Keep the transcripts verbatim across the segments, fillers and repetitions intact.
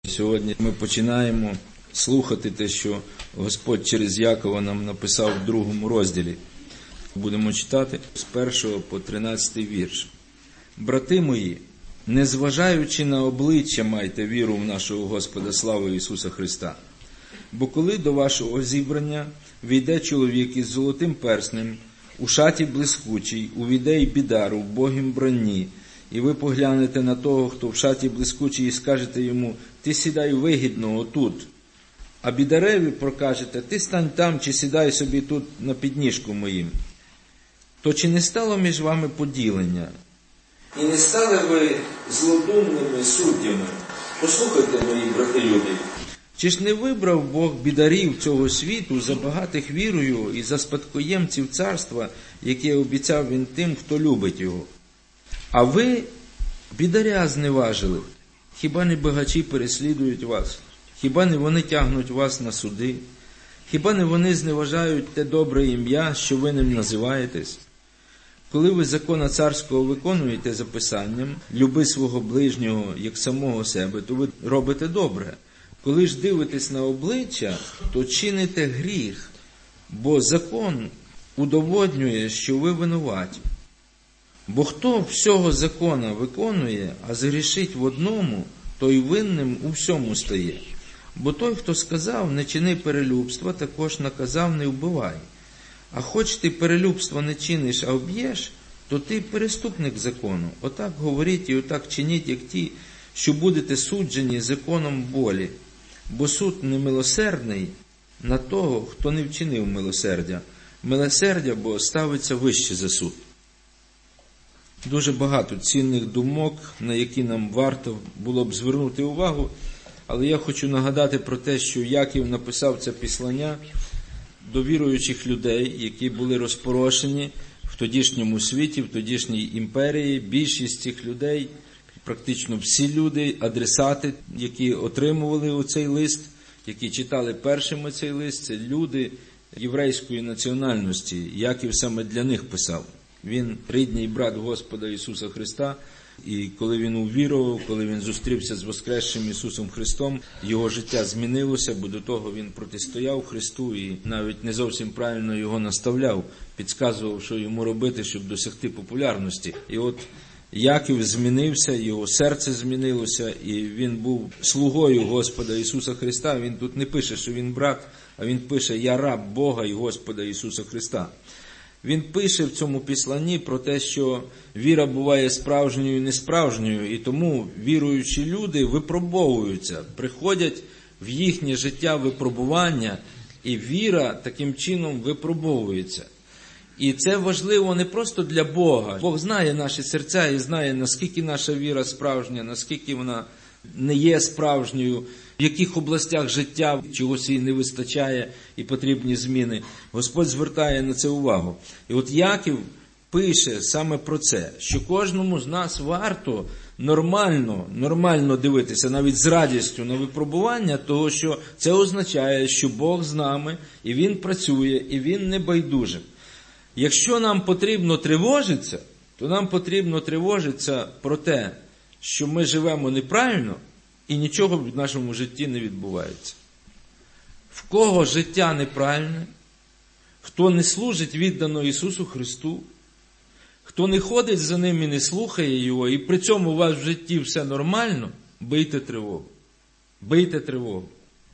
Сьогодні ми починаємо слухати те, що Господь через Якова нам написав в другому розділі. Будемо читати з першого по тринадцятий вірш. «Брати мої, незважаючи на обличчя, майте віру в нашого Господа, слави Ісуса Христа. Бо коли до вашого зібрання війде чоловік із золотим перснем, у шаті блискучій, увійде й бідар у вбогім бранні, і ви поглянете на того, хто в шаті блискучій, і скажете йому: ти сідай вигідно отут. А бідареві прокажете: ти стань там, чи сідай собі тут на підніжку моїм. То чи не стало між вами поділення? І не стали ви злодумними суддями? Послухайте, мої брати любі. Чи ж не вибрав Бог бідарів цього світу, забагатих вірою і за спадкоємців царства, яке обіцяв він тим, хто любить його? А ви бідаря зневажили. Хіба не багачі переслідують вас? Хіба не вони тягнуть вас на суди? Хіба не вони зневажають те добре ім'я, що ви ним називаєтесь? Коли ви закона царського виконуєте за писанням: люби свого ближнього, як самого себе, то ви робите добре. Коли ж дивитесь на обличчя, то чините гріх, бо закон удоводнює, що ви винуваті. Бо хто всього закона виконує, а згрішить в одному, той винним у всьому стає. Бо той, хто сказав: не чини перелюбства, також наказав: не вбивай. А хоч ти перелюбство не чиниш, а вб'єш, то ти переступник закону. Отак говоріть і отак чиніть, як ті, що будете суджені законом болі. Бо суд немилосердний на того, хто не вчинив милосердя. Милосердя, бо ставиться вище за суд». Дуже багато цінних думок, на які нам варто було б звернути увагу, але я хочу нагадати про те, що Яків написав це післання до віруючих людей, які були розпорошені в тодішньому світі, в тодішній імперії. Більшість цих людей, практично всі люди, адресати, які отримували оцей лист, які читали першими цей лист, це люди єврейської національності. Яків саме для них писав. Він рідний брат Господа Ісуса Христа, і коли він увірував, коли він зустрівся з воскресшим Ісусом Христом, його життя змінилося, бо до того він протистояв Христу і навіть не зовсім правильно його наставляв, підказував, що йому робити, щоб досягти популярності. І от Яків змінився, його серце змінилося, і він був слугою Господа Ісуса Христа. Він тут не пише, що він брат, а він пише: «Я раб Бога і Господа Ісуса Христа». Він пише в цьому післанні про те, що віра буває справжньою і несправжньою, і тому віруючі люди випробовуються, приходять в їхнє життя випробування, і віра таким чином випробовується. І це важливо не просто для Бога. Бог знає наші серця і знає, наскільки наша віра справжня, наскільки вона не є справжньою, в яких областях життя чогось їй не вистачає і потрібні зміни. Господь звертає на це увагу. І от Яків пише саме про це, що кожному з нас варто нормально, нормально дивитися, навіть з радістю на випробування, того, що це означає, що Бог з нами, і Він працює, і Він не байдужий. Якщо нам потрібно тривожитися, то нам потрібно тривожитися про те, що ми живемо неправильно, і нічого в нашому житті не відбувається. В кого життя неправильне, хто не служить віддано Ісусу Христу, хто не ходить за Ним і не слухає Його, і при цьому у вас в житті все нормально, бийте тривогу. Бийте тривогу.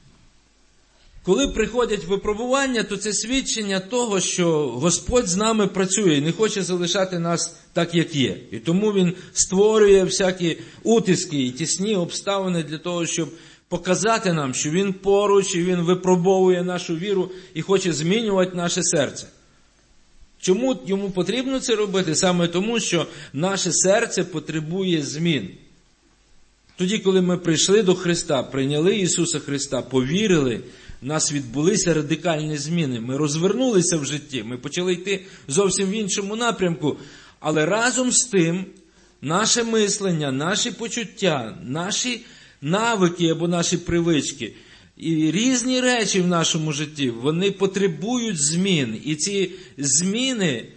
Коли приходять випробування, то це свідчення того, що Господь з нами працює і не хоче залишати нас так, як є. І тому Він створює всякі утиски і тісні обставини для того, щоб показати нам, що Він поруч, і Він випробовує нашу віру і хоче змінювати наше серце. Чому Йому потрібно це робити? Саме тому, що наше серце потребує змін. Тоді, коли ми прийшли до Христа, прийняли Ісуса Христа, повірили, в нас відбулися радикальні зміни. Ми розвернулися в житті, ми почали йти зовсім в іншому напрямку. Але разом з тим, наше мислення, наші почуття, наші навики або наші привички і різні речі в нашому житті, вони потребують змін. І ці зміни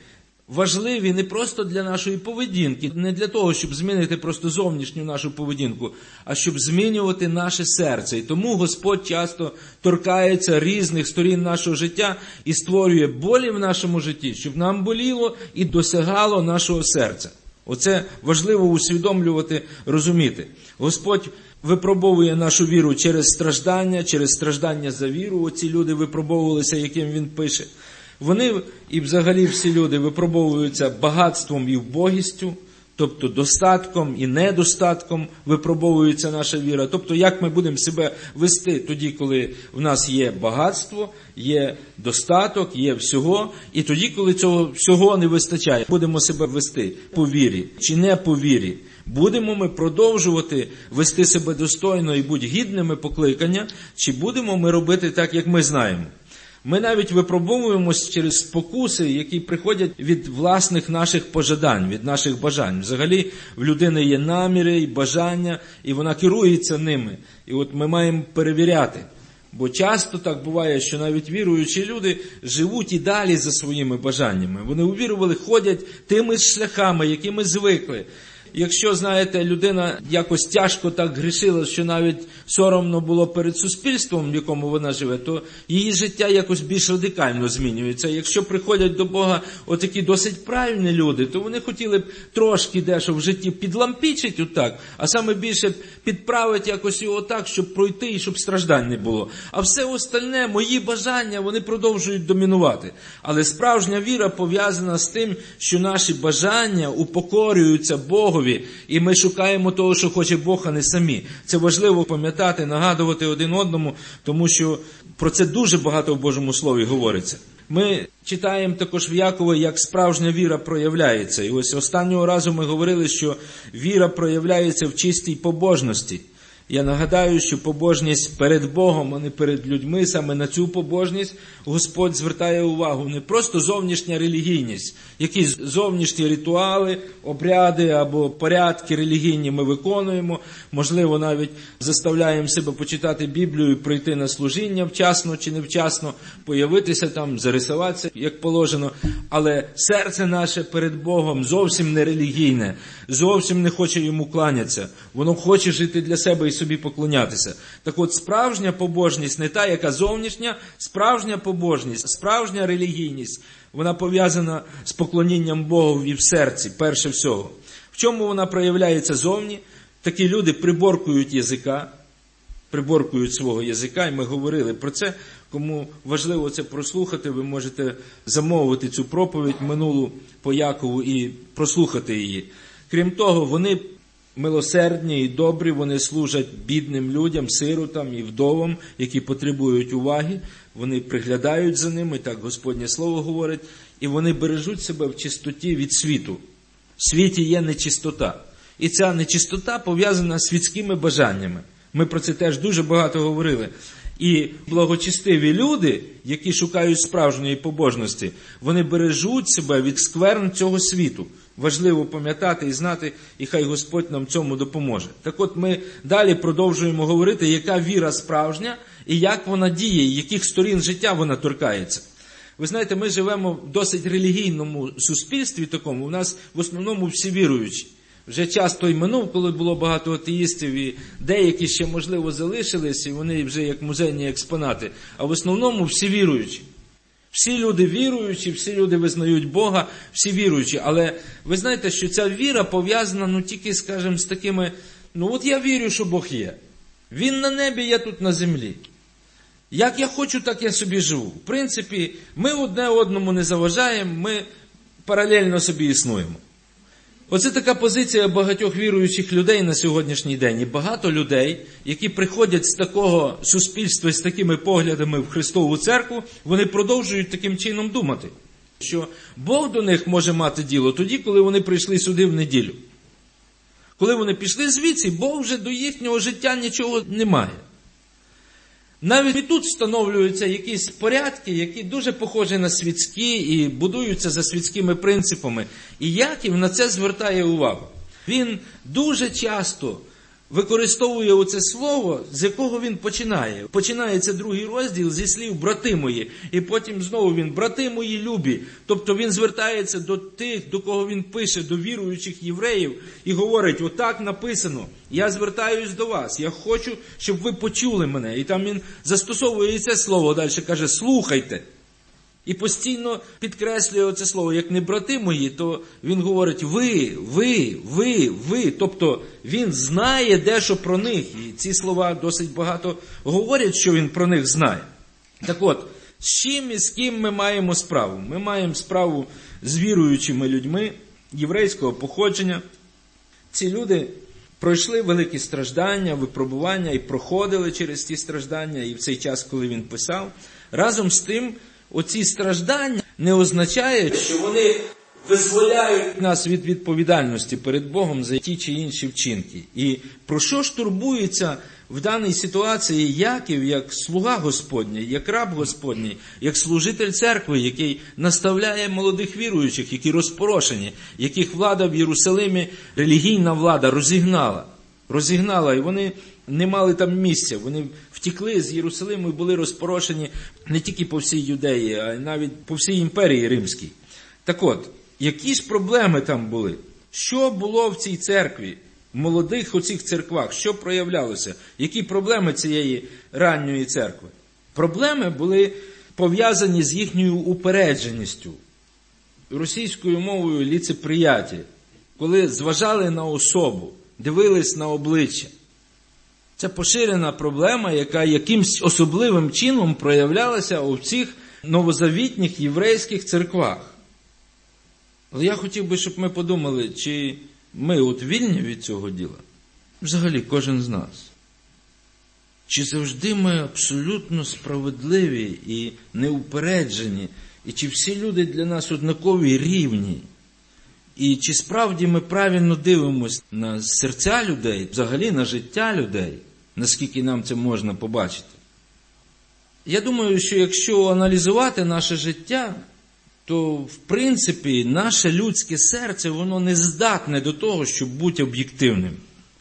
важливі не просто для нашої поведінки, не для того, щоб змінити просто зовнішню нашу поведінку, а щоб змінювати наше серце. І тому Господь часто торкається різних сторін нашого життя і створює болі в нашому житті, щоб нам боліло і досягало нашого серця. Оце важливо усвідомлювати, розуміти. Господь випробовує нашу віру через страждання, через страждання за віру. Оці люди випробовувалися, яким він пише. Вони, і взагалі всі люди, випробовуються багатством і вбогістю, тобто достатком і недостатком випробовується наша віра. Тобто, як ми будемо себе вести тоді, коли в нас є багатство, є достаток, є всього, і тоді, коли цього всього не вистачає, будемо себе вести по вірі чи не по вірі. Будемо ми продовжувати вести себе достойно і бути гідними покликання, чи будемо ми робити так, як ми знаємо. Ми навіть випробовуємось через спокуси, які приходять від власних наших пожадань, від наших бажань. Взагалі в людини є наміри і бажання, і вона керується ними. І от ми маємо перевіряти. Бо часто так буває, що навіть віруючі люди живуть і далі за своїми бажаннями. Вони увірували, ходять тими шляхами, якими звикли. Якщо, знаєте, людина якось тяжко так грішила, що навіть соромно було перед суспільством, в якому вона живе, то її життя якось більш радикально змінюється. Якщо приходять до Бога отакі досить правильні люди, то вони хотіли б трошки дещо в житті підлампічити отак, а саме більше підправити якось його так, щоб пройти і щоб страждань не було. А все остальне, мої бажання, вони продовжують домінувати. Але справжня віра пов'язана з тим, що наші бажання упокорюються Богу, і ми шукаємо того, що хоче Бог, а не самі. Це важливо пам'ятати, нагадувати один одному, тому що про це дуже багато в Божому Слові говориться. Ми читаємо також в Якова, як справжня віра проявляється. І ось останнього разу ми говорили, що віра проявляється в чистій побожності. Я нагадаю, що побожність перед Богом, а не перед людьми, саме на цю побожність Господь звертає увагу. Не просто зовнішня релігійність, якісь зовнішні ритуали, обряди або порядки релігійні ми виконуємо, можливо, навіть заставляємо себе почитати Біблію і прийти на служіння вчасно чи невчасно, появитися там, зарисуватися, як положено. Але серце наше перед Богом зовсім не релігійне, зовсім не хоче йому кланятися. Воно хоче жити для себе і собі поклонятися. Так от справжня побожність не та, яка зовнішня, справжня побожність, справжня релігійність, вона пов'язана з поклонінням Богу і в серці, перше всього. В чому вона проявляється зовні? Такі люди приборкують язика, приборкують свого язика, і ми говорили про це. Кому важливо це прослухати, ви можете замовити цю проповідь минулу по Якову і прослухати її. Крім того, вони милосердні і добрі, вони служать бідним людям, сиротам і вдовам, які потребують уваги. Вони приглядають за ними, так Господнє Слово говорить, і вони бережуть себе в чистоті від світу. В світі є нечистота. І ця нечистота пов'язана з світськими бажаннями. Ми про це теж дуже багато говорили. І благочестиві люди, які шукають справжньої побожності, вони бережуть себе від скверн цього світу. Важливо пам'ятати і знати, і хай Господь нам цьому допоможе. Так от ми далі продовжуємо говорити, яка віра справжня, і як вона діє, і яких сторін життя вона торкається. Ви знаєте, ми живемо в досить релігійному суспільстві такому, у нас в основному всі віруючі. Вже час той минув, коли було багато атеїстів, і деякі ще, можливо, залишились, і вони вже як музейні експонати. А в основному всі віруючі. Всі люди віруючі, всі люди визнають Бога, всі віруючі. Але ви знаєте, що ця віра пов'язана, ну тільки, скажімо, з такими, ну от я вірю, що Бог є. Він на небі, я тут на землі. Як я хочу, так я собі живу. В принципі, ми одне одному не заважаємо, ми паралельно собі існуємо. Оце така позиція багатьох віруючих людей на сьогоднішній день. І багато людей, які приходять з такого суспільства, з такими поглядами в Христову церкву, вони продовжують таким чином думати, що Бог до них може мати діло тоді, коли вони прийшли сюди в неділю. Коли вони пішли звідси, Бог вже до їхнього життя нічого не має. Навіть і тут встановлюються якісь порядки, які дуже похожі на світські і будуються за світськими принципами. І Яків на це звертає увагу. Він дуже часто використовує оце слово, з якого він починає. Починається другий розділ зі слів «брати мої», і потім знову він «брати мої любі». Тобто він звертається до тих, до кого він пише, до віруючих євреїв, і говорить, отак написано, я звертаюсь до вас, я хочу, щоб ви почули мене. І там він застосовує і це слово, далі каже «слухайте». І постійно підкреслює оце слово, як не брати мої, то він говорить ви, ви, ви, ви. Тобто він знає дещо про них. І ці слова досить багато говорять, що він про них знає. Так от, з чим і з ким ми маємо справу? Ми маємо справу з віруючими людьми єврейського походження. Ці люди пройшли великі страждання, випробування і проходили через ті страждання, і в цей час, коли він писав. Разом з тим, оці страждання не означають, що вони визволяють нас від відповідальності перед Богом за ті чи інші вчинки. І про що ж турбується в даній ситуації Яків, як слуга Господній, як раб Господній, як служитель церкви, який наставляє молодих віруючих, які розпорошені, яких влада в Єрусалимі, релігійна влада розігнала. Розігнала, і вони не мали там місця. Вони втекли з Єрусалиму і були розпорошені не тільки по всій Юдеї, а й навіть по всій імперії Римській. Так от, які ж проблеми там були? Що було в цій церкві, в молодих оцих церквах? Що проявлялося? Які проблеми цієї ранньої церкви? Проблеми були пов'язані з їхньою упередженістю. Російською мовою ліцеприяття. Коли зважали на особу, дивились на обличчя. Це поширена проблема, яка якимсь особливим чином проявлялася у цих новозавітніх єврейських церквах. Але я хотів би, щоб ми подумали, чи ми от вільні від цього діла? Взагалі, кожен з нас. Чи завжди ми абсолютно справедливі і неупереджені? І чи всі люди для нас однакові і рівні? І чи справді ми правильно дивимося на серця людей, взагалі на життя людей, наскільки нам це можна побачити? Я думаю, що якщо аналізувати наше життя, то в принципі наше людське серце, воно не здатне до того, щоб бути об'єктивним.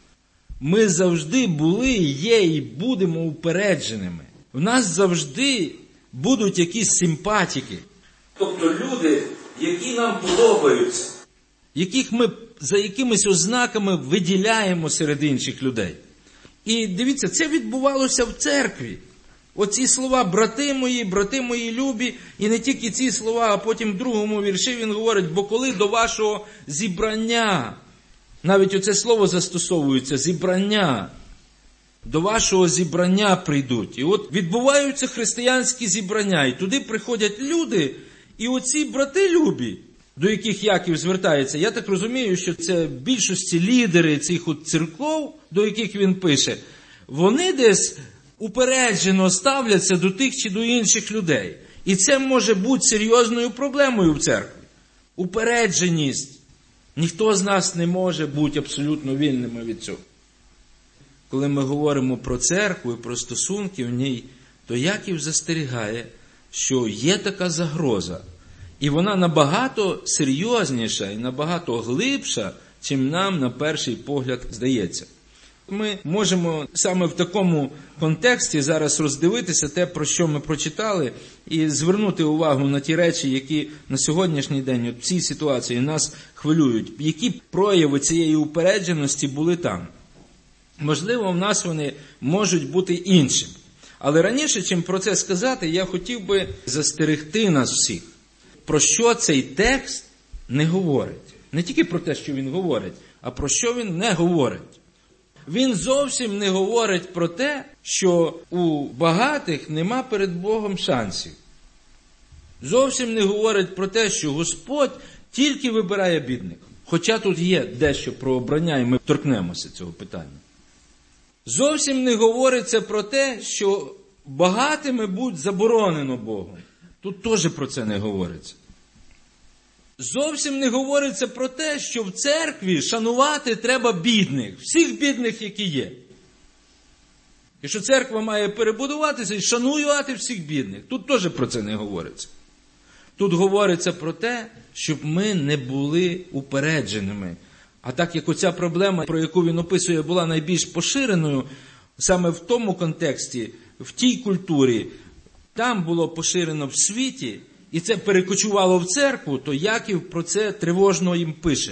Ми завжди були, є і будемо упередженими. В нас завжди будуть якісь симпатики. Тобто люди, які нам подобаються, яких ми за якимись ознаками виділяємо серед інших людей. І дивіться, це відбувалося в церкві. Оці слова «брати мої, брати мої любі», і не тільки ці слова, а потім в другому вірші він говорить, бо коли до вашого зібрання, навіть оце слово застосовується, зібрання, до вашого зібрання прийдуть. І от відбуваються християнські зібрання, і туди приходять люди, і оці брати любі, до яких Яків звертається, я так розумію, що це в більшості лідери цих от церков, до яких він пише, вони десь упереджено ставляться до тих чи до інших людей. І це може бути серйозною проблемою в церкві. Упередженість. Ніхто з нас не може бути абсолютно вільними від цього. Коли ми говоримо про церкву і про стосунки в ній, то Яків застерігає, що є така загроза. І вона набагато серйозніша і набагато глибша, чим нам на перший погляд здається. Ми можемо саме в такому контексті зараз роздивитися те, про що ми прочитали, і звернути увагу на ті речі, які на сьогоднішній день, от в цій ситуації, нас хвилюють. Які прояви цієї упередженості були там. Можливо, в нас вони можуть бути іншими. Але раніше, чим про це сказати, я хотів би застерегти нас всіх. Про що цей текст не говорить. Не тільки про те, що він говорить, а про що він не говорить. Він зовсім не говорить про те, що у багатих нема перед Богом шансів. Зовсім не говорить про те, що Господь тільки вибирає бідних. Хоча тут є дещо про обрання, і ми торкнемося цього питання. Зовсім не говориться про те, що багатими будуть заборонено Богом. Тут теж про це не говориться. Зовсім не говориться про те, що в церкві шанувати треба бідних, всіх бідних, які є. І що церква має перебудуватися і шанувати всіх бідних. Тут теж про це не говориться. Тут говориться про те, щоб ми не були упередженими, А так як оця проблема, про яку він описує, була найбільш поширеною, саме в тому контексті, в тій культурі, там було поширено в світі, і це перекочувало в церкву, то Яків про це тривожно їм пише.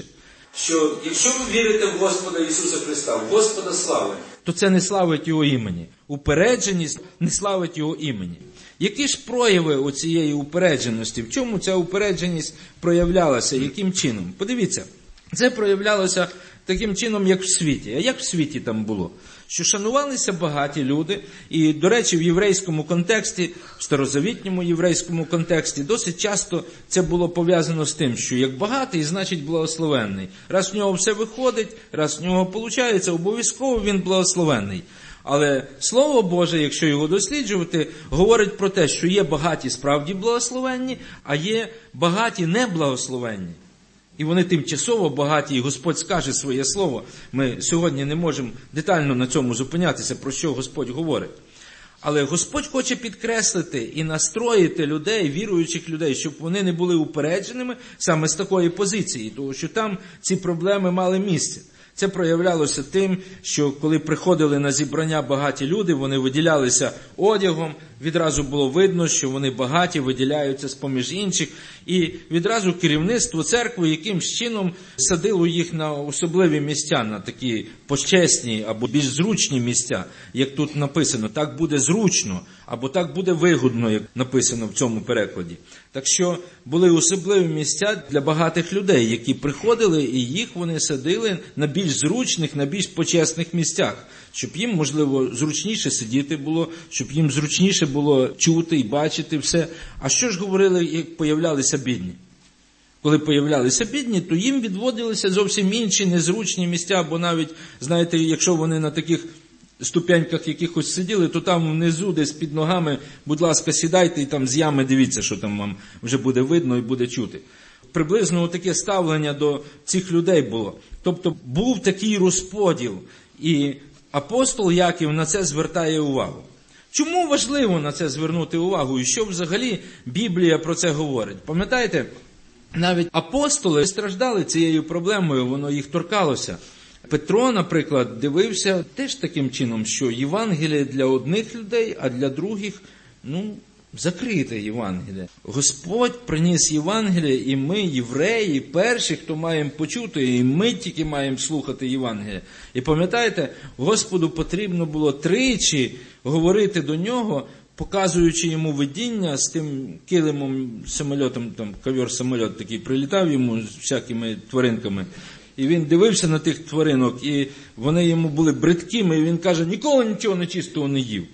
Що якщо ви вірите в Господа Ісуса Христа, в Господа слави, то це не славить Його імені. Упередженість не славить Його імені. Які ж прояви оцієї упередженості? В чому ця упередженість проявлялася? Яким чином? Подивіться, це проявлялося таким чином, як в світі. А як в світі там було? Що шанувалися багаті люди, і, до речі, в єврейському контексті, в старозавітньому єврейському контексті, досить часто це було пов'язано з тим, що як багатий, значить благословенний. Раз в нього все виходить, раз в нього виходить, обов'язково він благословенний. Але Слово Боже, якщо його досліджувати, говорить про те, що є багаті справді благословенні, а є багаті неблагословенні. І вони тимчасово багаті, і Господь скаже своє слово. Ми сьогодні не можемо детально на цьому зупинятися, про що Господь говорить. Але Господь хоче підкреслити і настроїти людей, віруючих людей, щоб вони не були упередженими саме з такої позиції, тому що там ці проблеми мали місце. Це проявлялося тим, що коли приходили на зібрання багаті люди, вони виділялися одягом, відразу було видно, що вони багаті, виділяються з-поміж інших, і відразу керівництво церкви якимсь чином садило їх на особливі місця, на такі почесні або більш зручні місця, як тут написано. Так буде зручно, або так буде вигодно, як написано в цьому перекладі. Так що були особливі місця для багатих людей, які приходили, і їх вони садили на більш зручних, на більш почесних місцях, щоб їм, можливо, зручніше сидіти було, щоб їм зручніше було чути і бачити все. А що ж говорили, як появлялися бідні? Коли появлялися бідні, то їм відводилися зовсім інші незручні місця, бо навіть, знаєте, якщо вони на таких ступеньках якихось сиділи, то там внизу, десь під ногами, будь ласка, сідайте і там з ями дивіться, що там вам вже буде видно і буде чути. Приблизно таке ставлення до цих людей було. Тобто був такий розподіл, і апостол Яків на це звертає увагу. Чому важливо на це звернути увагу? І що взагалі Біблія про це говорить? Пам'ятаєте, навіть апостоли страждали цією проблемою, воно їх торкалося. Петро, наприклад, дивився теж таким чином, що Євангеліє для одних людей, а для других, ну, закрите Євангеліє. Господь приніс Євангеліє, і ми, євреї, перші, хто маємо почути, і ми тільки маємо слухати Євангеліє. І пам'ятаєте, Господу потрібно було тричі говорити до нього, показуючи йому видіння з тим килимом, самольотом, там ковер-самольот такий прилітав йому з всякими тваринками. І він дивився на тих тваринок, і вони йому були бридкими, і він каже, ніколи нічого нечистого не їв.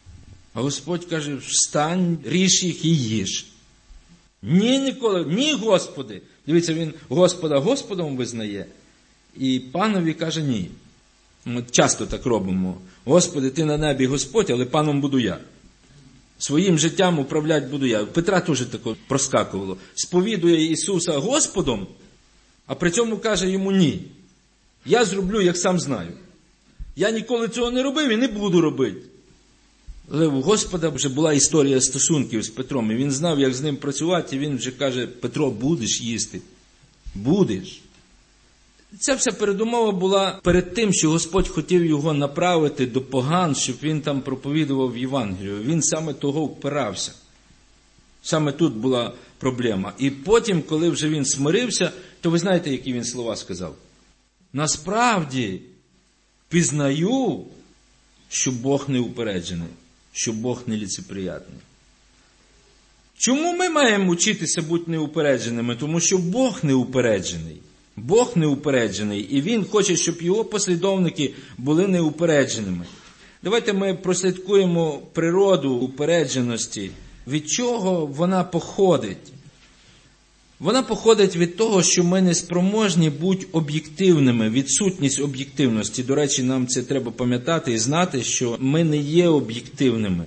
А Господь каже, встань, ріж їх і їж. Ні, ніколи, ні, Господи. Дивіться, він Господа Господом визнає, і панові каже, ні. Ми часто так робимо. Господи, ти на небі Господь, але паном буду я. Своїм життям управляти буду я. Петра теж тако проскакувало. Сповідує Ісуса Господом, а при цьому каже йому ні. Я зроблю, як сам знаю. Я ніколи цього не робив і не буду робити. Але у Господа вже була історія стосунків з Петром, і він знав, як з ним працювати, і він вже каже, Петро, будеш їсти? Будеш. Ця вся передумова була перед тим, що Господь хотів його направити до поган, щоб він там проповідував Євангелію. Він саме того впирався. Саме тут була проблема. І потім, коли вже він смирився, то ви знаєте, які він слова сказав? Насправді, пізнаю, що Бог не упереджений, що Бог не ліцеприятний. Чому ми маємо вчитися бути неупередженими? Тому що Бог неупереджений. Бог неупереджений, і Він хоче, щоб його послідовники були неупередженими. Давайте ми прослідкуємо природу упередженості. Від чого вона походить? Вона походить від того, що ми не спроможні бути об'єктивними, відсутність об'єктивності. До речі, нам це треба пам'ятати і знати, що ми не є об'єктивними.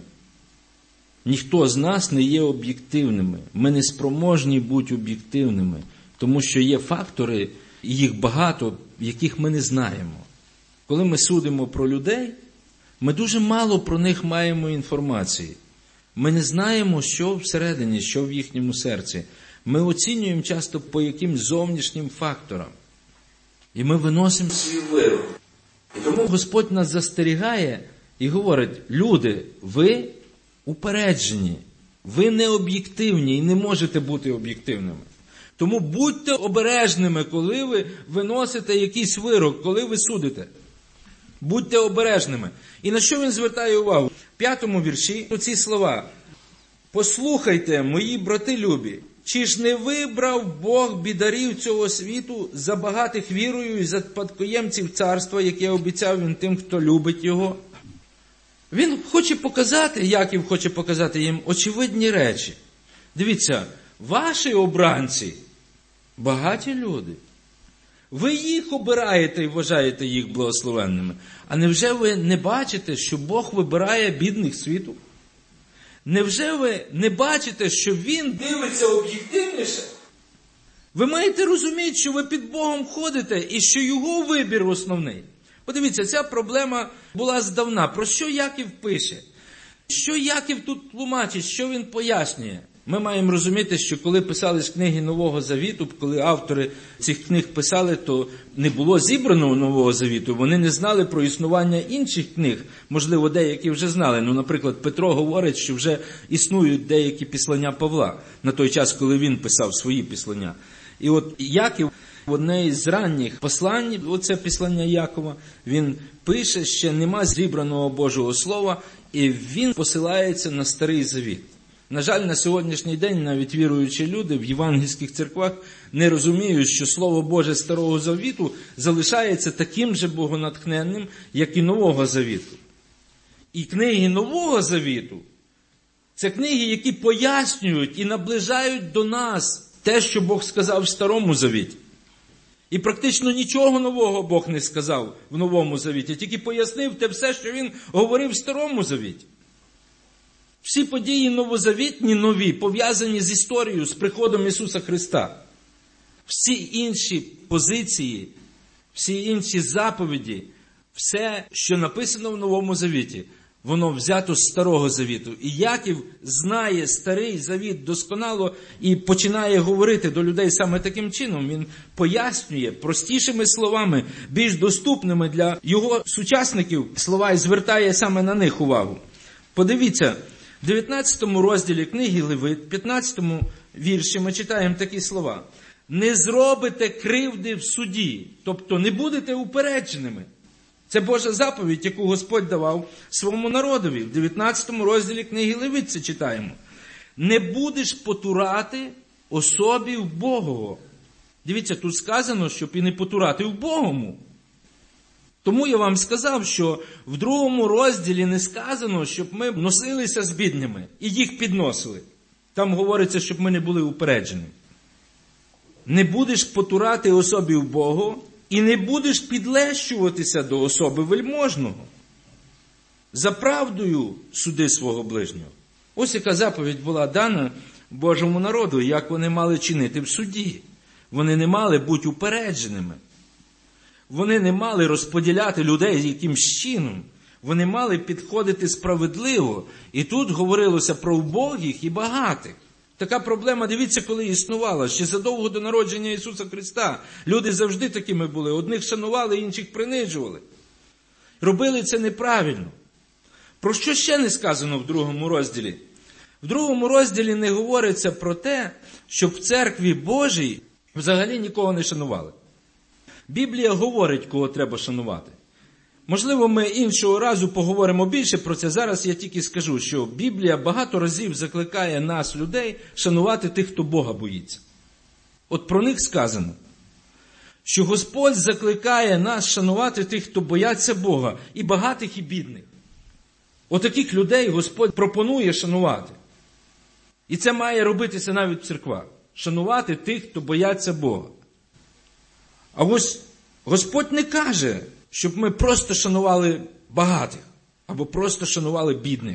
Ніхто з нас не є об'єктивними. Ми не спроможні бути об'єктивними, тому що є фактори, їх багато, яких ми не знаємо. Коли ми судимо про людей, ми дуже мало про них маємо інформації. Ми не знаємо, що всередині, що в їхньому серці. Ми оцінюємо часто по якимсь зовнішнім факторам. І ми виносимо свій вирок. І тому Господь нас застерігає і говорить: люди, ви упереджені, ви не об'єктивні і не можете бути об'єктивними. Тому будьте обережними, коли ви виносите якийсь вирок, коли ви судите. Будьте обережними. І на що він звертає увагу? В п'ятому вірші оці слова: «Послухайте, мої брати любі, чи ж не вибрав Бог бідарів цього світу, забагатих вірою і за спадкоємців царства, яке обіцяв він тим, хто любить його?» Він хоче показати, Яків хоче показати їм очевидні речі. Дивіться, ваші обранці – багаті люди. Ви їх обираєте і вважаєте їх благословенними. А невже ви не бачите, що Бог вибирає бідних світу? Невже ви не бачите, що Він дивиться об'єктивніше? Ви маєте розуміти, що ви під Богом ходите і що Його вибір основний. Подивіться, ця проблема була здавна. Про що Яків пише? Що Яків тут тлумачить, що він пояснює? Ми маємо розуміти, що коли писались книги Нового Завіту, коли автори цих книг писали, то не було зібраного Нового Завіту. Вони не знали про існування інших книг. Можливо, деякі вже знали. Ну, наприклад, Петро говорить, що вже існують деякі післання Павла на той час, коли він писав свої післання. І от Яків в одне із ранніх послань, оце післання Якова, він пише, що нема зібраного Божого Слова, і він посилається на Старий Завіт. На жаль, на сьогоднішній день навіть віруючі люди в євангельських церквах не розуміють, що Слово Боже Старого Завіту залишається таким же богонатхненним, як і Нового Завіту. І книги Нового Завіту – це книги, які пояснюють і наближають до нас те, що Бог сказав в Старому Завіті. І практично нічого нового Бог не сказав в Новому Завіті, тільки пояснив те все, що Він говорив в Старому Завіті. Всі події новозавітні, нові, пов'язані з історією, з приходом Ісуса Христа. Всі інші позиції, всі інші заповіді, все, що написано в Новому Завіті, воно взято з Старого Завіту. І Яків знає Старий Завіт досконало і починає говорити до людей саме таким чином. Він пояснює простішими словами, більш доступними для його сучасників слова і звертає саме на них увагу. Подивіться, в дев'ятнадцятому розділі книги Левит, п'ятнадцятому вірші ми читаємо такі слова. «Не зробите кривди в суді», тобто не будете упередженими. Це Божа заповідь, яку Господь давав своєму народові. В дев'ятнадцятому розділі книги Левит це читаємо. «Не будеш потурати особі вбогого». Дивіться, тут сказано, щоб і не потурати вбогому. Тому я вам сказав, що в другому розділі не сказано, щоб ми носилися з бідними і їх підносили. Там говориться, щоб ми не були упереджені. Не будеш потурати особі вбогого і не будеш підлещуватися до особи вельможного. За правдою суди свого ближнього. Ось яка заповідь була дана Божому народу, як вони мали чинити в суді. Вони не мали бути упередженими. Вони не мали розподіляти людей якимсь чином. Вони мали підходити справедливо. І тут говорилося про вбогих і багатих. Така проблема, дивіться, коли існувала. Ще задовго до народження Ісуса Христа. Люди завжди такими були. Одних шанували, інших принижували. Робили це неправильно. Про що ще не сказано в другому розділі? В другому розділі не говориться про те, щоб в церкві Божій взагалі нікого не шанували. Біблія говорить, кого треба шанувати. Можливо, ми іншого разу поговоримо більше про це. Зараз я тільки скажу, що Біблія багато разів закликає нас, людей, шанувати тих, хто Бога боїться. От про них сказано, що Господь закликає нас шанувати тих, хто бояться Бога, і багатих, і бідних. Отаких людей Господь пропонує шанувати. І це має робитися навіть в церквах. Шанувати тих, хто бояться Бога. А ось Господь не каже, щоб ми просто шанували багатих, або просто шанували бідних.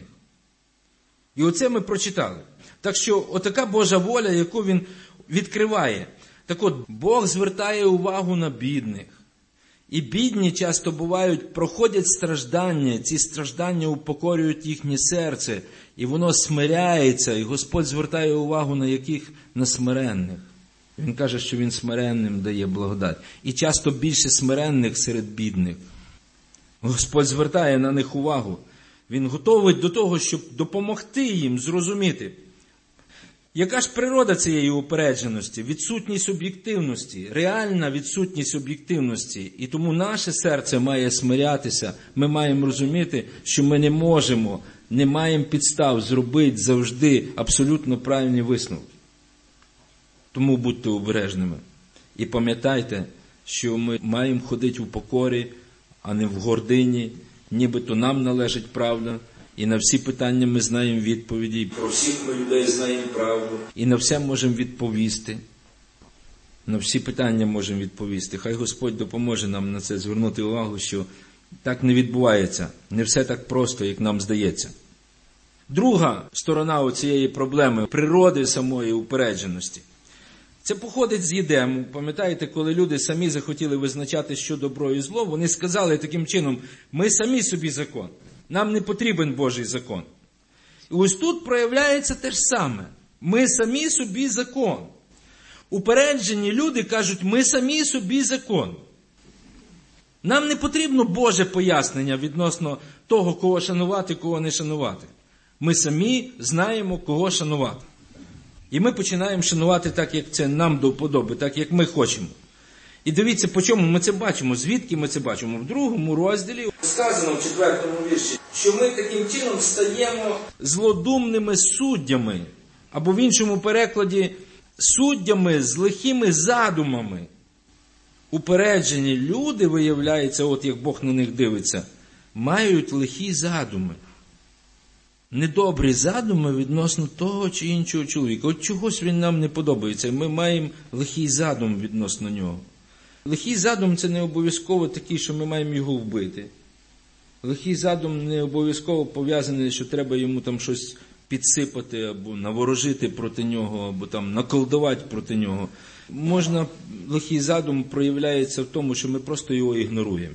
І оце ми прочитали. Так що, отака Божа воля, яку Він відкриває. Так от, Бог звертає увагу на бідних. І бідні часто бувають, проходять страждання, ці страждання упокорюють їхнє серце, і воно смиряється, і Господь звертає увагу на яких? На смиренних. Він каже, що він смиренним дає благодать. І часто більше смиренних серед бідних. Господь звертає на них увагу. Він готовий до того, щоб допомогти їм зрозуміти. Яка ж природа цієї упередженості? Відсутність об'єктивності, реальна відсутність об'єктивності. І тому наше серце має смирятися. Ми маємо розуміти, що ми не можемо, не маємо підстав зробити завжди абсолютно правильні висновки. Тому будьте обережними. І пам'ятайте, що ми маємо ходити у покорі, а не в гордині, нібито нам належить правда. І на всі питання ми знаємо відповіді. І про всіх ми людей знаємо правду. І на все можемо відповісти. На всі питання можемо відповісти. Хай Господь допоможе нам на це звернути увагу, що так не відбувається. Не все так просто, як нам здається. Друга сторона оцієї проблеми – природи самої упередженості. Це походить з Єдему. Пам'ятаєте, коли люди самі захотіли визначати, що добро і зло, вони сказали таким чином: ми самі собі закон. Нам не потрібен Божий закон. І ось тут проявляється те ж саме. Ми самі собі закон. Упереджені люди кажуть, ми самі собі закон. Нам не потрібно Боже пояснення відносно того, кого шанувати, кого не шанувати. Ми самі знаємо, кого шанувати. І ми починаємо шанувати так, як це нам до вподоби, так, як ми хочемо. І дивіться, по чому ми це бачимо, звідки ми це бачимо. В другому розділі сказано в четвертому вірші, що ми таким чином стаємо злодумними суддями, або в іншому перекладі суддями з лихими задумами. Упереджені люди, виявляється, от як Бог на них дивиться, мають лихі задуми. Недобрі задуми відносно того чи іншого чоловіка. От чогось він нам не подобається. Ми маємо лихий задум відносно нього. Лихий задум – це не обов'язково такий, що ми маємо його вбити. Лихий задум не обов'язково пов'язаний, що треба йому там щось підсипати, або наворожити проти нього, або там наколдувати проти нього. Можна, лихий задум проявляється в тому, що ми просто його ігноруємо.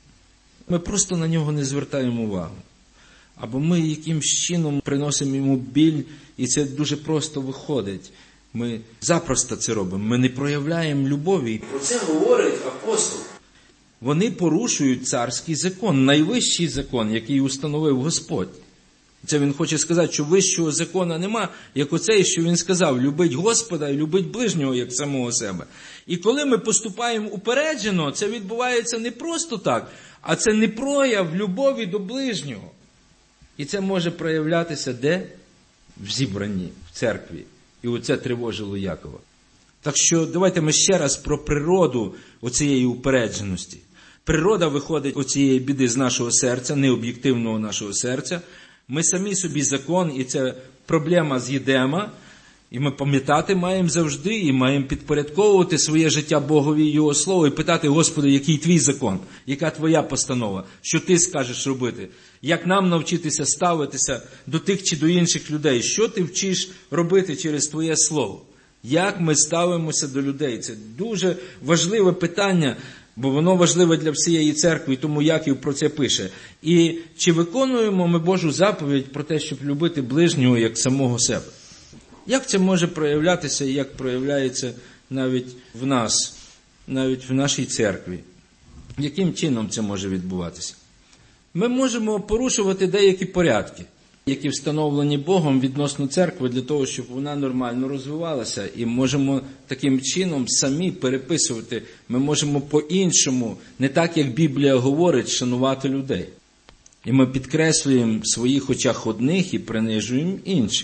Ми просто на нього не звертаємо увагу. Або ми якимсь чином приносимо йому біль, і це дуже просто виходить. Ми запросто це робимо. Ми не проявляємо любові. І про це говорить апостол. Вони порушують царський закон, найвищий закон, який установив Господь. Це він хоче сказати, що вищого закону нема, як оцей, що він сказав: любить Господа і любить ближнього, як самого себе. І коли ми поступаємо упереджено, це відбувається не просто так, а це не прояв любові до ближнього. І це може проявлятися де? В зібранні, в церкві. І оце тривожило Якова. Так що давайте ми ще раз про природу оцієї упередженості. Природа виходить оцієї біди з нашого серця, необ'єктивного нашого серця. Ми самі собі закон, і це проблема з Єдема. І ми пам'ятати маємо завжди, і маємо підпорядковувати своє життя Богові і Його Слову, і питати: Господи, який твій закон, яка твоя постанова, що ти скажеш робити, як нам навчитися ставитися до тих чи до інших людей, що ти вчиш робити через твоє Слово, як ми ставимося до людей. Це дуже важливе питання, бо воно важливе для всієї церкви, і тому Яків про це пише. І чи виконуємо ми Божу заповідь про те, щоб любити ближнього як самого себе? Як це може проявлятися, і як проявляється навіть в нас, навіть в нашій церкві? Яким чином це може відбуватися? Ми можемо порушувати деякі порядки, які встановлені Богом відносно церкви, для того, щоб вона нормально розвивалася. І можемо таким чином самі переписувати. Ми можемо по-іншому, не так, як Біблія говорить, шанувати людей. І ми підкреслюємо в своїх очах одних і принижуємо інших.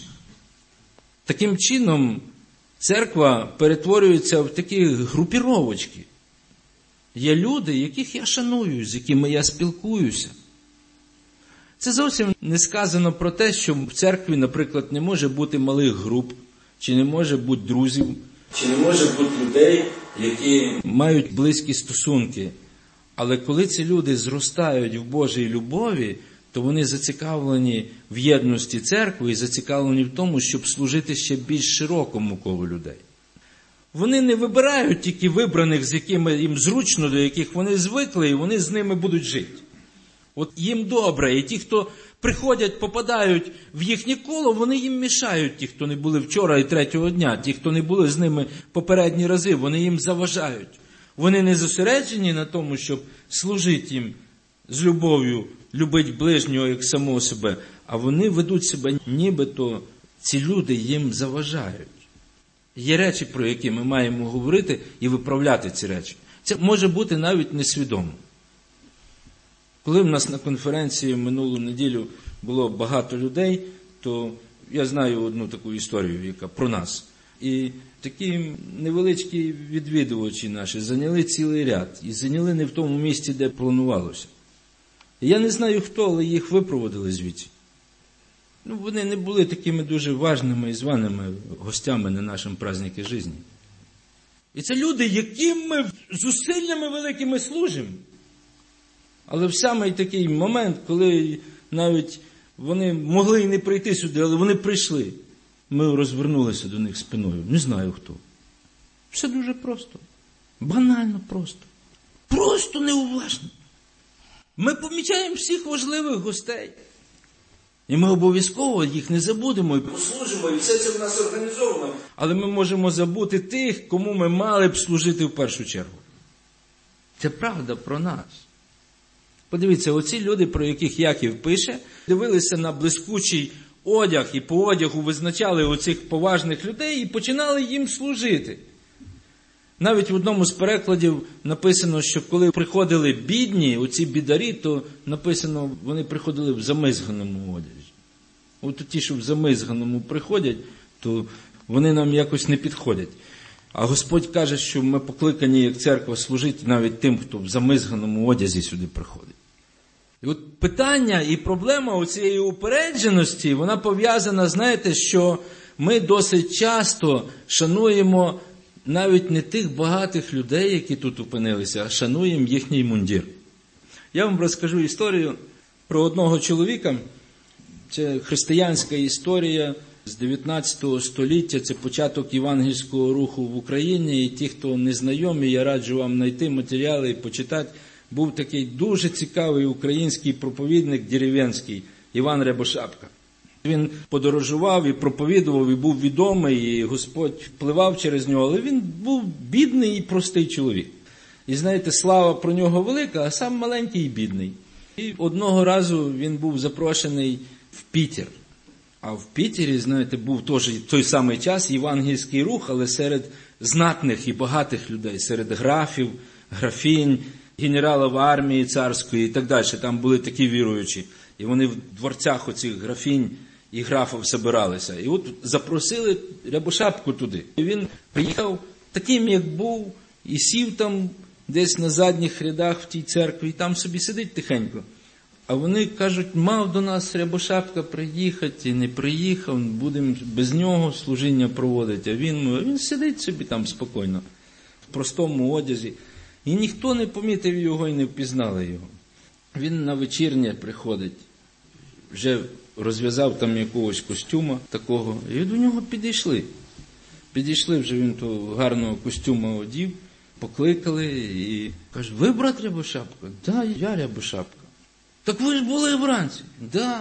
Таким чином, церква перетворюється в такі групіровочки. Є люди, яких я шаную, з якими я спілкуюся. Це зовсім не сказано про те, що в церкві, наприклад, не може бути малих груп, чи не може бути друзів, чи не може бути людей, які мають близькі стосунки. Але коли ці люди зростають в Божій любові, то вони зацікавлені в єдності церкви і зацікавлені в тому, щоб служити ще більш широкому колу людей. Вони не вибирають тільки вибраних, з якими їм зручно, до яких вони звикли, і вони з ними будуть жити. От їм добре, і ті, хто приходять, попадають в їхнє коло, вони їм мішають, ті, хто не були вчора і третього дня, ті, хто не були з ними попередні рази, вони їм заважають. Вони не зосереджені на тому, щоб служити їм з любов'ю, любити ближнього як самого себе, а вони ведуть себе, нібито ці люди їм заважають. Є речі, про які ми маємо говорити і виправляти ці речі. Це може бути навіть несвідомо. Коли в нас на конференції минулу неділю було багато людей, то я знаю одну таку історію, яка про нас. І такі невеличкі відвідувачі наші зайняли цілий ряд. І зайняли не в тому місці, де планувалося. І я не знаю хто, але їх випроводили звідси. Ну, вони не були такими дуже важними і званими гостями на нашому празднику житті. І це люди, яким ми зусиллями великими служимо. Але в самий такий момент, коли навіть вони могли і не прийти сюди, але вони прийшли, ми розвернулися до них спиною. Не знаю хто. Все дуже просто. Банально просто. Просто неуважно. Ми помічаємо всіх важливих гостей. І ми обов'язково їх не забудемо і послужимо, і все це в нас організовано. Але ми можемо забути тих, кому ми мали б служити в першу чергу. Це правда про нас. Подивіться, оці люди, про яких Яків пише, дивилися на блискучий одяг і по одягу визначали оцих поважних людей і починали їм служити. Навіть в одному з перекладів написано, що коли приходили бідні, оці бідарі, то написано, вони приходили в замизганому одязі. От ті, що в замизганому приходять, то вони нам якось не підходять. А Господь каже, що ми покликані як церква служити навіть тим, хто в замизганому одязі сюди приходить. І от питання і проблема у цієї упередженості, вона пов'язана, знаєте, що ми досить часто шануємо навіть не тих багатих людей, які тут опинилися, а шануємо їхній мундір. Я вам розкажу історію про одного чоловіка. Це християнська історія з дев'ятнадцятого століття, це початок євангельського руху в Україні. І ті, хто не знайомі, я раджу вам знайти матеріали і почитати. Був такий дуже цікавий український проповідник дерев'янський Іван Рябошапка. Він подорожував і проповідував, і був відомий, і Господь впливав через нього, але він був бідний і простий чоловік. І знаєте, слава про нього велика, а сам маленький і бідний. І одного разу він був запрошений в Пітер. А в Пітері, знаєте, був теж той самий час євангельський рух, але серед знатних і багатих людей, серед графів, графінь, генералів армії царської і так далі. Там були такі віруючі. І вони в дворцях оцих графінь і графів собиралися. І от запросили Рябошапку туди. І він приїхав таким, як був, і сів там десь на задніх рядах в тій церкві, і там собі сидить тихенько. А вони кажуть, мав до нас Рябошапка приїхати, і не приїхав, будемо без нього служіння проводити. А він, він сидить собі там спокійно, в простому одязі. І ніхто не помітив його і не впізнали його. Він на вечірнє приходить, вже розв'язав там якогось костюма такого, і до нього підійшли. Підійшли, вже він того гарного костюма одів, покликали і кажуть, ви брат Рябошапка? Да, я Рябошапка. Так ви ж були вранці? Да.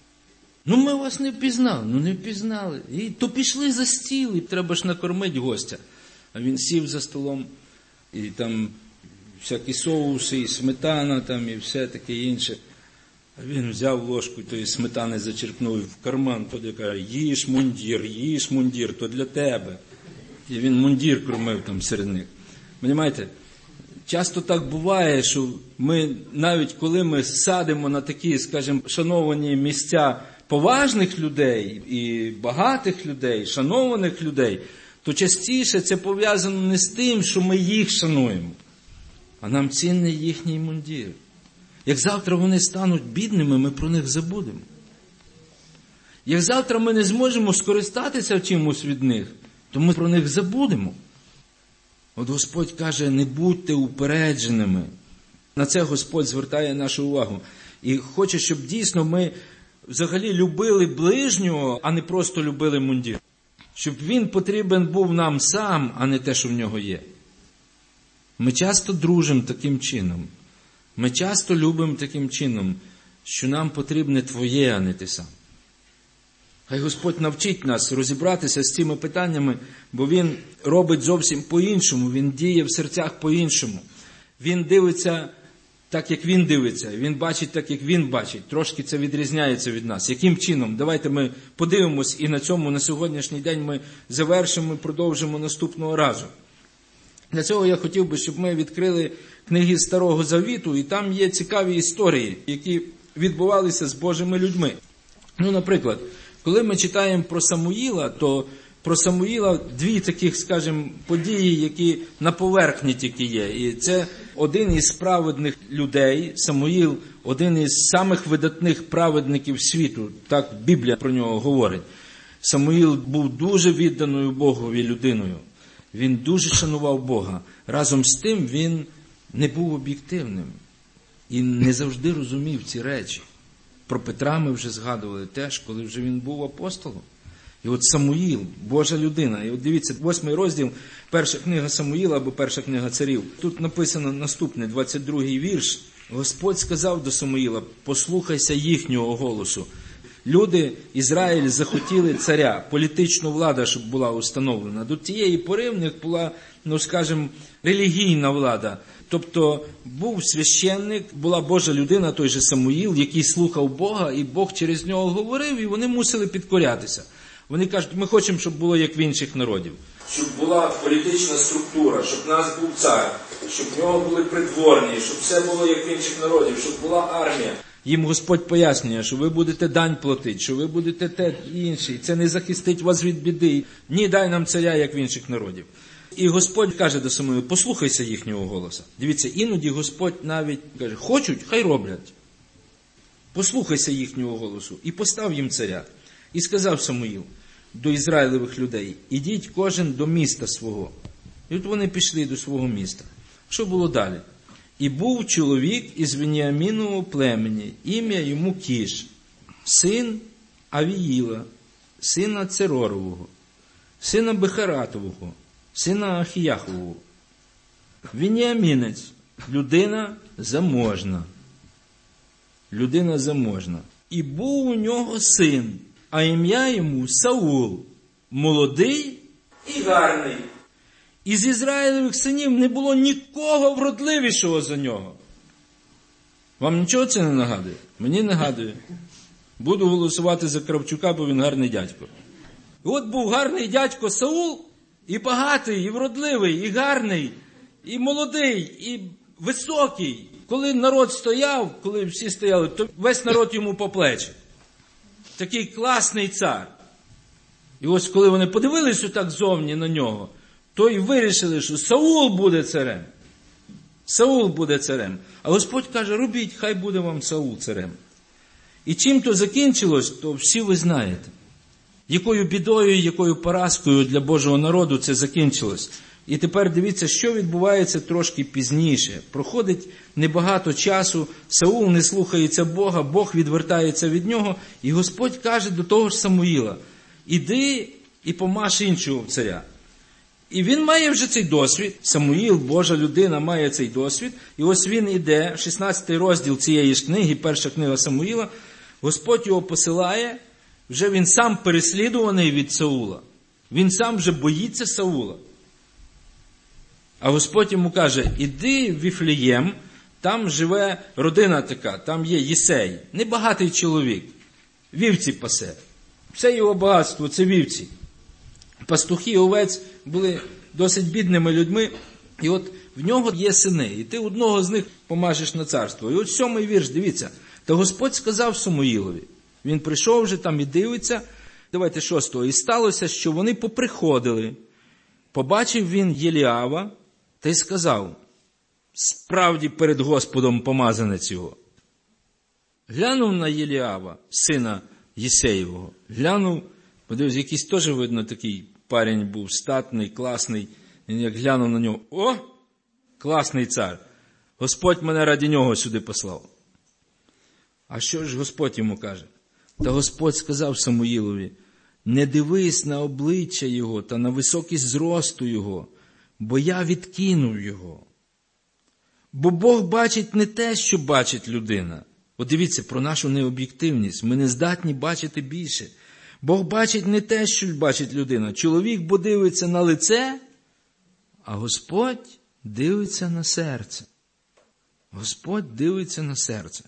Ну ми вас не впізнали. Ну не впізнали. І то пішли за стіл, і треба ж накормити гостя. А він сів за столом, і там всякі соуси, і сметана там, і все таке інше. А він взяв ложку тої сметани, зачерпнув в карман, тоді каже, їж мундір, їж мундір, то для тебе. І він мундір кормив там серед них. Понімаєте? Часто так буває, що ми, навіть коли ми садимо на такі, скажімо, шановані місця поважних людей і багатих людей, шанованих людей, то частіше це пов'язано не з тим, що ми їх шануємо, а нам цінний їхній мундір. Як завтра вони стануть бідними, ми про них забудемо. Як завтра ми не зможемо скористатися чимось від них, то ми про них забудемо. От Господь каже, не будьте упередженими. На це Господь звертає нашу увагу. І хоче, щоб дійсно ми взагалі любили ближнього, а не просто любили мундір. Щоб він потрібен був нам сам, а не те, що в нього є. Ми часто дружимо таким чином. Ми часто любимо таким чином. що нам потрібне Твоє, а не ти сам. Хай Господь навчить нас розібратися з цими питаннями, бо Він робить зовсім по-іншому, Він діє в серцях по-іншому. Він дивиться так, як Він дивиться, Він бачить так, як Він бачить. Трошки це відрізняється від нас. Яким чином? Давайте ми подивимось і на цьому на сьогоднішній день ми завершимо і продовжимо наступного разу. Для цього я хотів би, щоб ми відкрили книги Старого Завіту, і там є цікаві історії, які відбувалися з Божими людьми. Ну, наприклад, коли ми читаємо про Самуїла, то про Самуїла дві таких, скажімо, події, які на поверхні тільки є. І це один із праведних людей, Самуїл, один із самих видатних праведників світу, так Біблія про нього говорить. Самуїл був дуже відданою Богові людиною. Він дуже шанував Бога. Разом з тим він не був об'єктивним і не завжди розумів ці речі. Про Петра ми вже згадували теж, коли вже він був апостолом. І от Самуїл, Божа людина. І от дивіться, восьмий розділ, перша книга Самуїла або перша книга царів. Тут написано наступне, двадцять другий вірш. Господь сказав до Самуїла: послухайся їхнього голосу. Люди, Ізраїль, захотіли царя, політичну владу, щоб була установлена. До тієї пори в них була, ну скажімо, релігійна влада. Тобто був священник, була Божа людина, той же Самуїл, який слухав Бога, і Бог через нього говорив, і вони мусили підкорятися. Вони кажуть, ми хочемо, щоб було як в інших народів. Щоб була політична структура, щоб в нас був цар, щоб в нього були придворні, щоб все було як в інших народів, щоб була армія. Їм Господь пояснює, що ви будете дань платити, що ви будете те і інше. Це не захистить вас від біди. Ні, дай нам царя, як в інших народів. І Господь каже до Самуїла: послухайся їхнього голосу. Дивіться, іноді Господь навіть каже: хочуть, хай роблять. Послухайся їхнього голосу. І постав їм царя. І сказав Самуїл до Ізраїлевих людей: ідіть кожен до міста свого. І от вони пішли до свого міста. Що було далі? І був чоловік із Веніамінового племені, ім'я йому Кіш, син Авіїла, сина Церорового, сина Бехаратового, сина Ахіяхового. Веніамінець, людина заможна. Людина заможна. І був у нього син, а ім'я йому Саул, молодий і гарний. Із Ізраїлевих синів не було нікого вродливішого за нього. Вам нічого це не нагадує? Мені нагадує. Буду голосувати за Кравчука, бо він гарний дядько. І от був гарний дядько Саул, і багатий, і вродливий, і гарний, і молодий, і високий. Коли народ стояв, коли всі стояли, то весь народ йому по плечі. Такий класний цар. І ось коли вони подивилися так зовні на нього, то й вирішили, що Саул буде царем. Саул буде царем. А Господь каже: робіть, хай буде вам Саул царем. І чим то закінчилось, то всі ви знаєте. Якою бідою, якою поразкою для Божого народу це закінчилось. І тепер дивіться, що відбувається трошки пізніше. Проходить небагато часу, Саул не слухається Бога, Бог відвертається від нього, і Господь каже до того ж Самуїла: іди і помаж іншого царя. І він має вже цей досвід. Самуїл, Божа людина, має цей досвід. І ось він іде, шістнадцятий розділ цієї ж книги, перша книга Самуїла. Господь його посилає, вже він сам переслідуваний від Саула. Він сам вже боїться Саула. А Господь йому каже: іди в Віфлеєм, там живе родина така, там є Єсей, небагатий чоловік, вівці пасе. Все його багатство – це вівці. Пастухи овець були досить бідними людьми, і от в нього є сини, і ти одного з них помажеш на царство. І от сьомий вірш, дивіться. Та Господь сказав Самуїлові, він прийшов вже там і дивиться, давайте шостого, і сталося, що вони поприходили. Побачив він Єліава та й сказав: справді перед Господом помазанець його. Глянув на Єліава, сина Єсеєвого, глянув, подивився, якийсь теж, видно, такий парень був, статний, класний. Він як глянув на нього: о, класний цар, Господь мене раді нього сюди послав. А що ж Господь йому каже? Та Господь сказав Самуїлові: не дивись на обличчя його та на високість зросту його, бо я відкинув його. Бо Бог бачить не те, що бачить людина. От дивіться, про нашу необ'єктивність. Ми не здатні бачити більше. Бог бачить не те, що бачить людина. Чоловік бо дивиться на лице, а Господь дивиться на серце. Господь дивиться на серце.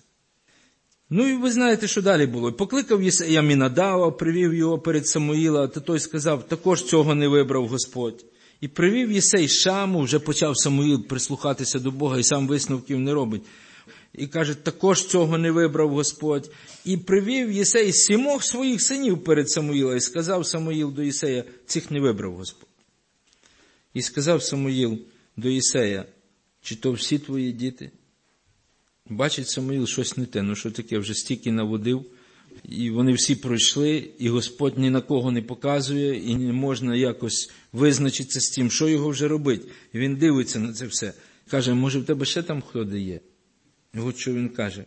Ну і ви знаєте, що далі було. Покликав Єсея Амінадава, привів його перед Самуїла, та той сказав, також цього не вибрав Господь. І привів Єсей Шаму, вже почав Самуїл прислухатися до Бога і сам висновків не робить. І каже, також цього не вибрав Господь. І привів Єсей сімох своїх синів перед Самуїла, і сказав Самуїл до Єсея, цих не вибрав Господь. І сказав Самуїл до Єсея, чи то всі твої діти? Бачить Самуїл, щось не те, ну що таке, вже стільки наводив, і вони всі пройшли, і Господь ні на кого не показує, і не можна якось визначитися з тим, що його вже робить. І він дивиться на це все. Каже, може в тебе ще там хто є? І от що він каже.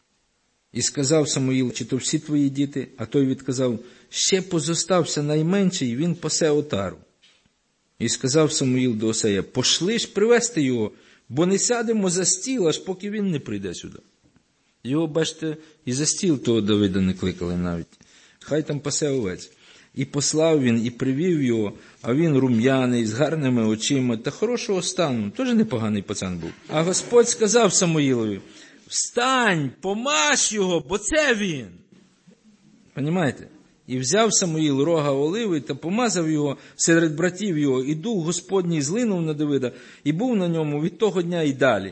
І сказав Самуїл, чи то всі твої діти? А той відказав, ще позостався найменший, він пасе отару. І сказав Самуїл до Осея, пошли ж привезти його, бо не сядемо за стіл, аж поки він не прийде сюди. Його, бачите, і за стіл того Давида не кликали навіть. Хай там пасе овець. І послав він, і привів його, а він рум'яний, з гарними очима та хорошого стану. Теж непоганий пацан був. А Господь сказав Самуїлові, встань, помаж його, бо це він. Понімаєте? І взяв Самуїл рога оливи та помазав його серед братів його, і дух Господній злинув на Давида, і був на ньому від того дня і далі.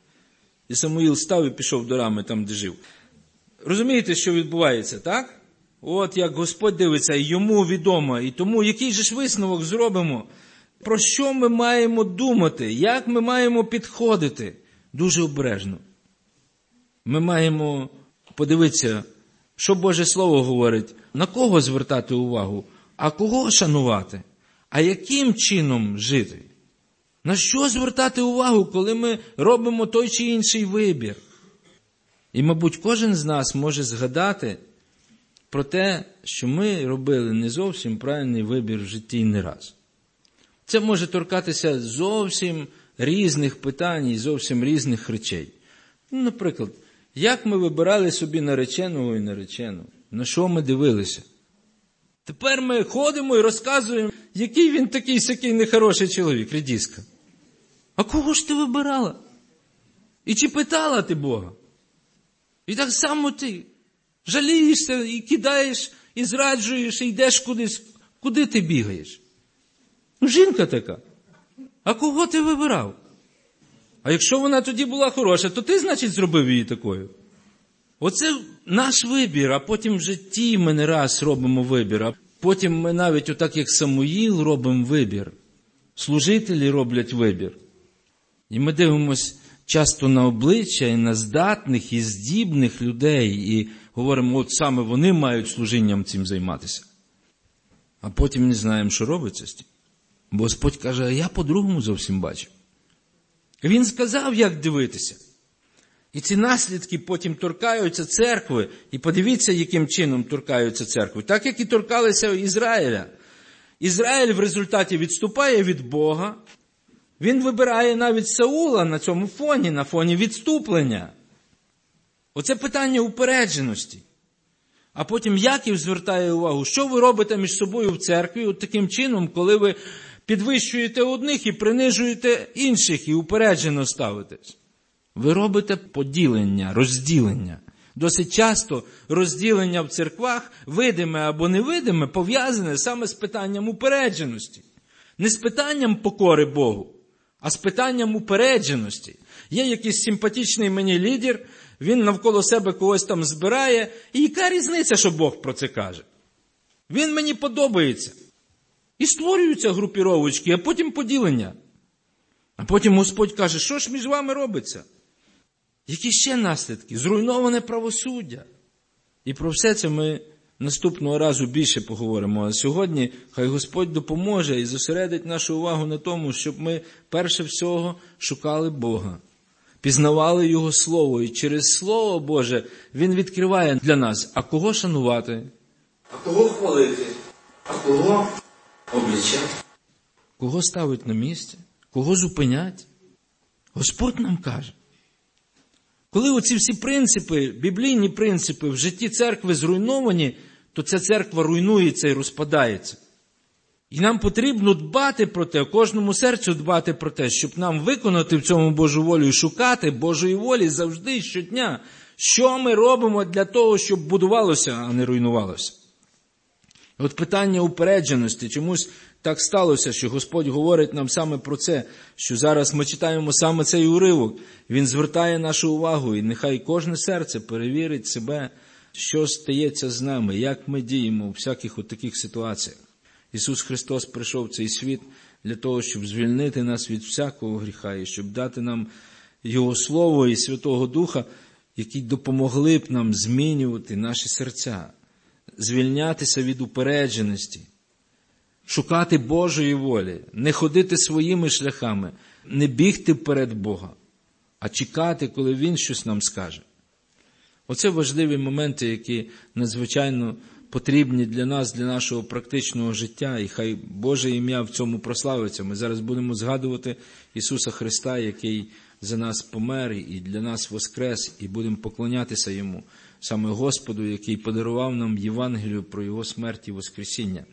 І Самуїл став і пішов до Рами, там, де жив. Розумієте, що відбувається, так? От як Господь дивиться, і йому відомо. І тому який же ж висновок зробимо? Про що ми маємо думати? Як ми маємо підходити? Дуже обережно. Ми маємо подивитися, що Боже Слово говорить, на кого звертати увагу, а кого шанувати, а яким чином жити. На що звертати увагу, коли ми робимо той чи інший вибір? І, мабуть, кожен з нас може згадати про те, що ми робили не зовсім правильний вибір в житті не раз. Це може торкатися зовсім різних питань і зовсім різних речей. Ну, наприклад, як ми вибирали собі нареченого і наречену? На що ми дивилися? Тепер ми ходимо і розказуємо, який він такий сякий нехороший чоловік, редіска. А кого ж ти вибирала? І чи питала ти Бога? І так само ти жалієшся і кидаєш, і зраджуєш, і йдеш кудись. Куди ти бігаєш? Ну, жінка така. А кого ти вибирав? А якщо вона тоді була хороша, то ти, значить, зробив її такою. Оце наш вибір, а потім в житті ми не раз робимо вибір. А потім ми навіть отак, як Самуїл, робимо вибір. Служителі роблять вибір. І ми дивимось часто на обличчя і на здатних і здібних людей. І говоримо, от саме вони мають служінням цим займатися. А потім не знаємо, що робиться з тим. Бо Господь каже, а я по-другому зовсім бачу. Він сказав, як дивитися. І ці наслідки потім торкаються церкви. І подивіться, яким чином торкаються церкви. Так, як і торкалися Ізраїля. Ізраїль в результаті відступає від Бога. Він вибирає навіть Саула на цьому фоні, на фоні відступлення. Оце питання упередженості. А потім Яків звертає увагу, що ви робите між собою в церкві от таким чином, коли ви підвищуєте одних і принижуєте інших і упереджено ставитесь. Ви робите поділення, розділення. Досить часто розділення в церквах, видиме або невидиме, пов'язане саме з питанням упередженості. Не з питанням покори Богу, а з питанням упередженості. Є якийсь симпатичний мені лідер, він навколо себе когось там збирає, і яка різниця, що Бог про це каже? Він мені подобається. І створюються групіровочки, а потім поділення. А потім Господь каже, що ж між вами робиться? Які ще наслідки? Зруйноване правосуддя. І про все це ми наступного разу більше поговоримо. А сьогодні хай Господь допоможе і зосередить нашу увагу на тому, щоб ми перше всього шукали Бога. Пізнавали Його Слово. І через Слово Боже Він відкриває для нас, а кого шанувати, а кого хвалити, а кого обличати, кого ставить на місце, кого зупинять. Господь нам каже. Коли оці всі принципи, біблійні принципи в житті церкви зруйновані, то ця церква руйнується і розпадається. І нам потрібно дбати про те, кожному серцю дбати про те, щоб нам виконати в цьому Божу волю і шукати Божої волі завжди, щодня. Що ми робимо для того, щоб будувалося, а не руйнувалося? От питання упередженості. Чомусь так сталося, що Господь говорить нам саме про це, що зараз ми читаємо саме цей уривок. Він звертає нашу увагу, і нехай кожне серце перевірить себе, що стається з нами, як ми діємо у всяких от таких ситуаціях. Ісус Христос прийшов в цей світ для того, щоб звільнити нас від всякого гріха і щоб дати нам Його Слово і Святого Духа, які допомогли б нам змінювати наші серця, звільнятися від упередженості, шукати Божої волі, не ходити своїми шляхами, не бігти вперед Бога, а чекати, коли Він щось нам скаже. Оце важливі моменти, які надзвичайно потрібні для нас, для нашого практичного життя, і хай Боже ім'я в цьому прославиться. Ми зараз будемо згадувати Ісуса Христа, який за нас помер і для нас воскрес, і будемо поклонятися Йому, саме Господу, який подарував нам Євангелію про Його смерть і воскресіння.